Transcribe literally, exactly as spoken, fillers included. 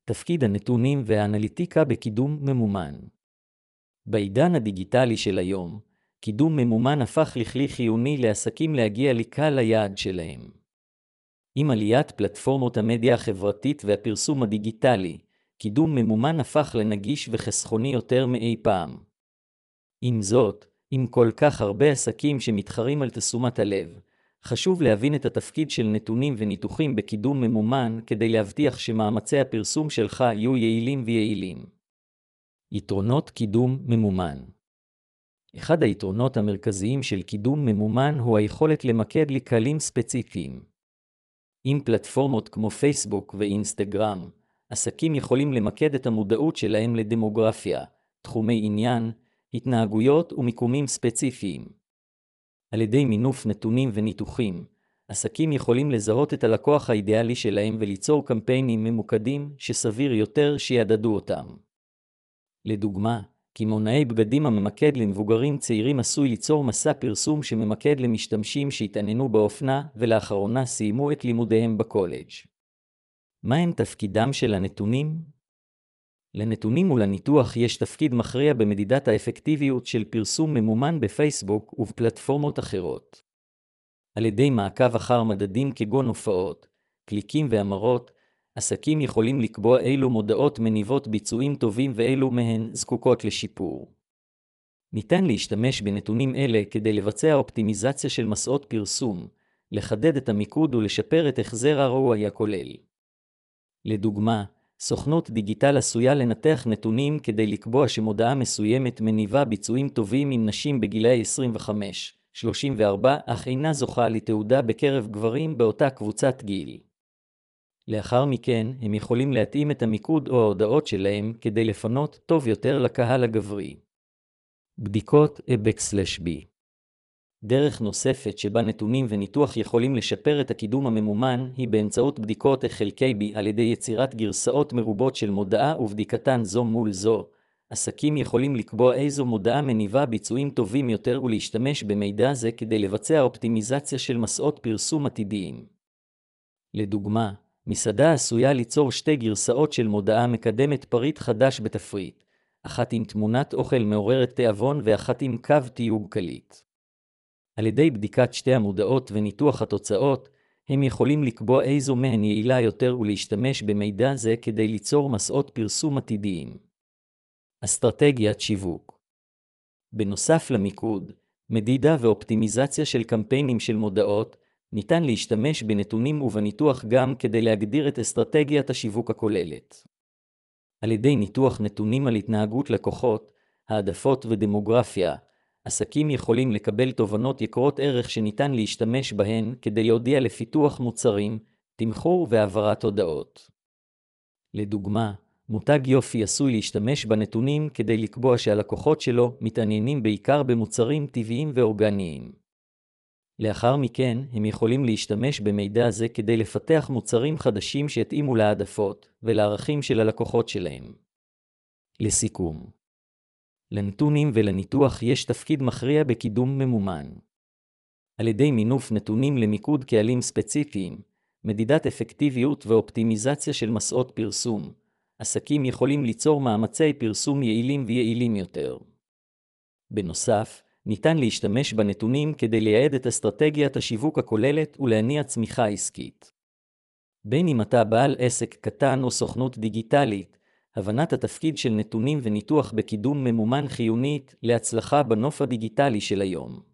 תפקיד הנתונים והאנליטיקה בקידום ממומן. בעידן הדיגיטלי של היום, קידום ממומן הפך לכלי חיוני לעסקים להגיע לקהל היעד שלהם. עם עליית פלטפורמות המדיה החברתית והפרסום הדיגיטלי, קידום ממומן הפך לנגיש וחסכוני יותר מאי פעם. עם זאת, עם כל כך הרבה עסקים שמתחרים על תשומת הלב, חשוב להבין את התפקיד של נתונים וניתוחים בקידום ממומן כדי להבטיח שמאמצי הפרסום שלך יהיו יעילים ויעילים. יתרונות קידום ממומן. אחד היתרונות המרכזיים של קידום ממומן הוא היכולת למקד לקהלים ספציפיים. עם פלטפורמות כמו פייסבוק ואינסטגרם, עסקים יכולים למקד את המודעות שלהם לדמוגרפיה, תחומי עניין, התנהגויות ומיקומים ספציפיים. על ידי מינוף נתונים וניתוחים, עסקים יכולים לזהות את הלקוח האידיאלי שלהם וליצור קמפיינים ממוקדים שסביר יותר שיעדדו אותם. לדוגמה, קמעונאי בגדים הממקד למבוגרים צעירים עשוי ליצור מסע פרסום שממקד למשתמשים שהתעניינו באופנה ולאחרונה סיימו את לימודיהם בקולג'. מהם תפקידם של הנתונים? לנתונים ולניתוח יש תפקיד מכריע במדידת האפקטיביות של פרסום ממומן בפייסבוק ובפלטפורמות אחרות. על ידי מעקב אחר מדדים כגון הופעות, קליקים והמרות, עסקים יכולים לקבוע אילו מודעות מניבות ביצועים טובים ואילו מהן זקוקות לשיפור. ניתן להשתמש בנתונים אלה כדי לבצע אופטימיזציה של מסעות פרסום, לחדד את המיקוד ולשפר את החזר ה-אר או איי הכולל. לדוגמה, סוכנות דיגיטל עשויה לנתח נתונים כדי לקבוע שמודעה מסוימת מניבה ביצועים טובים עם נשים בגילאי עשרים וחמש עד שלושים וארבע, אך אינה זוכה לתעודה בקרב גברים באותה קבוצת גיל. לאחר מכן, הם יכולים להתאים את המיקוד או ההודעות שלהם כדי לפנות טוב יותר לקהל הגברי. בדיקות A/B. דרך נוספת שבה נתונים וניתוח יכולים לשפר את הקידום הממומן היא באמצעות בדיקות A חלקי B על ידי יצירת גרסאות מרובות של מודעה ובדיקתן זו מול זו. עסקים יכולים לקבוע איזו מודעה מניבה ביצועים טובים יותר ולהשתמש במידע זה כדי לבצע אופטימיזציה של מסעות פרסום עתידיים. לדוגמה, מסעדה עשויה ליצור שתי גרסאות של מודעה מקדמת פריט חדש בתפריט, אחת עם תמונת אוכל מעוררת תיאבון ואחת עם קו תיוג קליט. על ידי בדיקת שתי המודעות וניתוח התוצאות, הם יכולים לקבוע איזו מהן יעילה יותר ולהשתמש במידע זה כדי ליצור מסעות פרסום עתידיים. אסטרטגיית שיווק. בנוסף למיקוד, מדידה ואופטימיזציה של קמפיינים של מודעות, ניתן להשתמש בנתונים ובניתוח גם כדי להגדיר את אסטרטגיית השיווק הכוללת. על ידי ניתוח נתונים על התנהגות לקוחות, העדפות ודמוגרפיה, עסקים יכולים לקבל תובנות יקרות ערך שניתן להשתמש בהן כדי להודיע לפיתוח מוצרים, תמחור והעברת הודעות. לדוגמה, מותג יופי עשוי להשתמש בנתונים כדי לקבוע שהלקוחות שלו מתעניינים בעיקר במוצרים טבעיים ואורגניים. לאחר מכן, הם יכולים להשתמש במידע זה כדי לפתח מוצרים חדשים שיתאימו להעדפות ולערכים של הלקוחות שלהם. לסיכום, לנתונים ולניתוח יש תפקיד מכריע בקידום ממומן. על ידי מינוף נתונים למיקוד קהלים ספציפיים, מדידת אפקטיביות ואופטימיזציה של מסעות פרסום, עסקים יכולים ליצור מאמצי פרסום יעילים ויעילים יותר. בנוסף, ניתן להשתמש בנתונים כדי לייעד את אסטרטגיית השיווק הכוללת ולהניע צמיחה עסקית. בין אם אתה בעל עסק קטן או סוכנות דיגיטלית, הבנת התפקיד של נתונים וניתוח בקידום ממומן חיונית להצלחה בנוף הדיגיטלי של היום.